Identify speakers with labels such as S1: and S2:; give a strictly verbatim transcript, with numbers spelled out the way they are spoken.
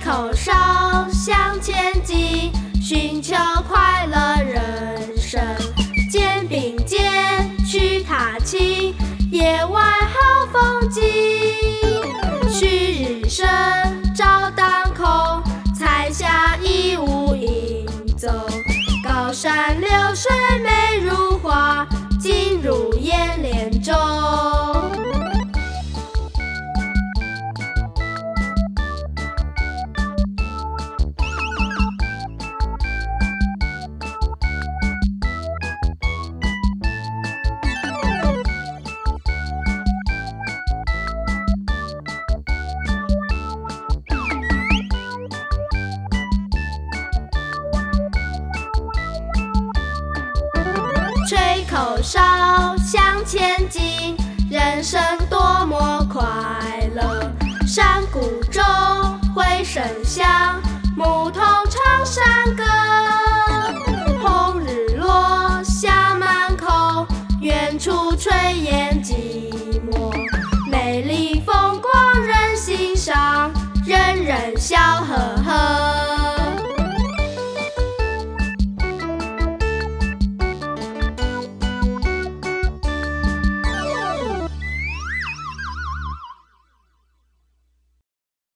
S1: 口哨向前进，寻求快乐人生。肩并肩去踏青，野外好风景。旭日升照当空，彩霞一舞影踪。高山流水美如画，进入眼帘中。吹口哨向前进，人生多么快乐。山谷中回声响，